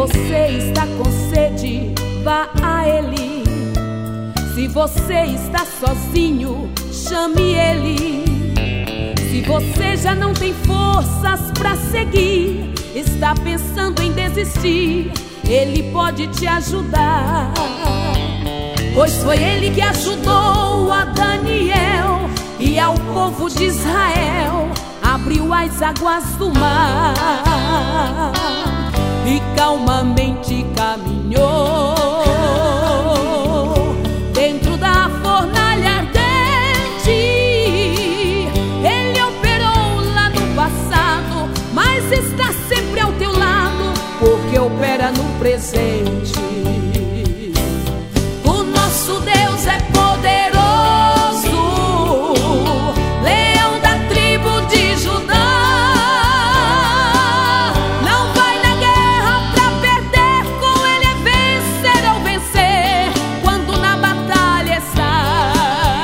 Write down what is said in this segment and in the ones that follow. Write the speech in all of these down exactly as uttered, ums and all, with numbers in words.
você está com sede, vá a Ele. Se você está sozinho, chame Ele. Se você já não tem forças para seguir, está pensando em desistir, Ele pode te ajudar. Pois foi Ele que ajudou a Daniel e ao povo de Israel, abriu as águas do mar e calmamente caminhou dentro da fornalha ardente. Ele operou lá no passado, mas está sempre ao teu lado, porque opera no presente. O nosso Deus é poderoso, Leão da tribo de Judá. Não vai na guerra pra perder, com Ele é vencer ou vencer, quando na batalha está.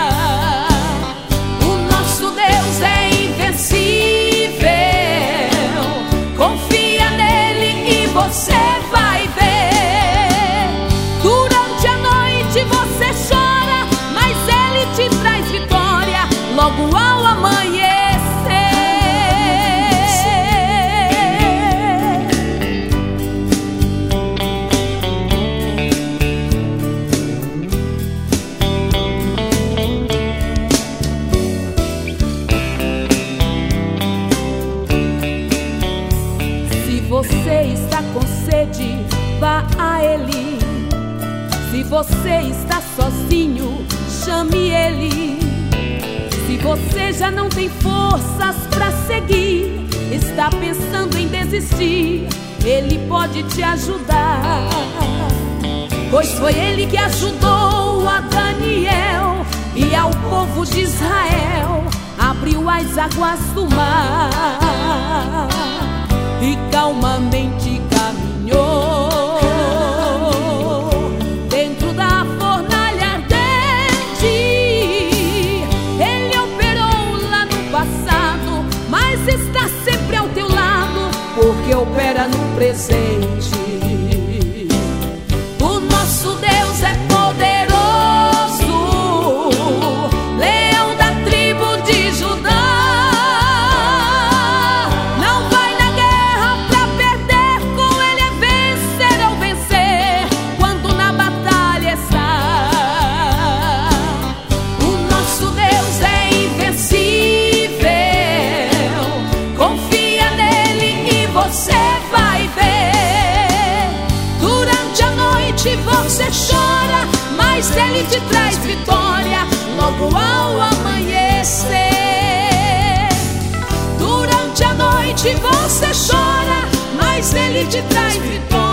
O nosso Deus é invencível, confia nele e você vai ver. Durante a noite você chora, mas Ele te traz vitória logo ao amanhecer. Se você está com sede, vá a Ele. Se você está sozinho, chame Ele. Se você já não tem forças para seguir, está pensando em desistir, Ele pode te ajudar. Pois foi Ele que ajudou a Daniel e ao povo de Israel, abriu as águas do mar e calmamente caminhou dentro da fornalha ardente. Ele operou lá no passado, mas está sempre ao teu lado, porque opera no presente. O nosso Deus é poderoso, Leão da tribo de Judá. Não vai na guerra pra perder, com Ele é vencer ou vencer, quando na batalha está. O nosso Deus é invencível, confia nele e você vai ver. Durante a noite você chora, mas Ele te traz vitória logo ao amanhecer. Durante a noite você chora, mas Ele te traz vitória